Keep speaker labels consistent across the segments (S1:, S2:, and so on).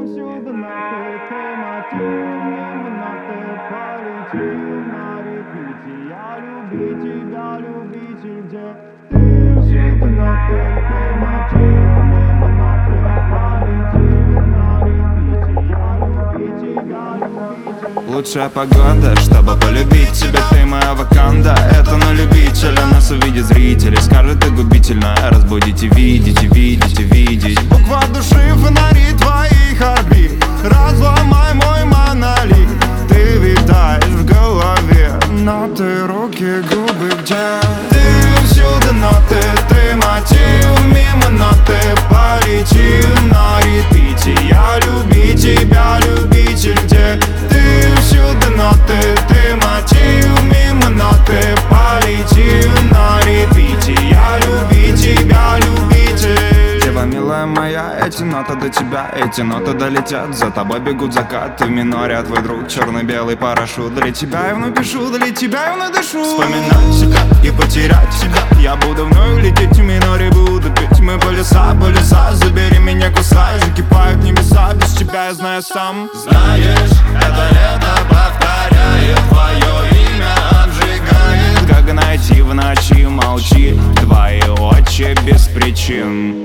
S1: всюду ноты, ты мотив, мимо ноты полетим на репите. Я любить тебя, любитель, где ты всюду ноты, ты мотив, мимо ноты полетим на репите. Я любить тебя, любитель.
S2: Лучшая погода, чтобы полюбить тебя, ты моя ваканда. Это на любителя, нас увидят зрители. Скажет, ты губительно, разбудите, видите, видите, видеть. Буква души, фонари твоих орбит. Разломай мой монолит. Ты витаешь в голове, ноты, руки, губы, где ты всюду ноты, ты мотив, мимо ноты полетим на репите. Я любить тебя, любитель, где ты всюду ноты, ты мотив, мимо ноты полетим на репите. Я любить тебя, любитель. Дева милая моя, эти ноты до тебя, эти ноты долетят. За тобой бегут закаты в миноре, а твой друг черно-белый парашют. Для тебя я вновь пишу, для тебя я вновь дышу. Вспоминать себя и потерять себя. Я буду вновь лететь в миноре, буду петь. Мы полюса, полюса, забери меня, кусай. Закипают небеса, без тебя я знаю сам. Знаешь, это лето повторяет твое имя, обжигает. Как найти в ночи, молчи, твои очи без причин.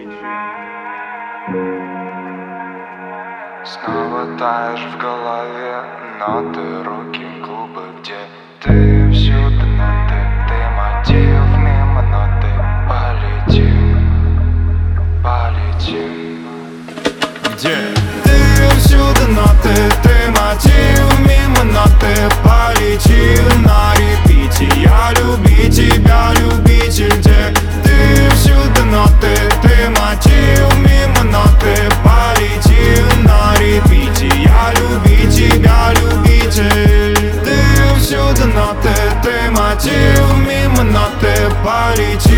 S2: Снова таешь в голове, ноты, руки, губы, где ты всюду ноты, ты мотив, мимо ноты полетим, полетим. Где ты всюду ноты, ты мотив, мимо ноты полетим на репите. Я любить тебя, любитель, где ты всюду ноты, ты мотив, мимо ноты полетим на репите. Я любить тебя, любитель. Ты всюду ноты, ты мотив, мимо ноты полетим.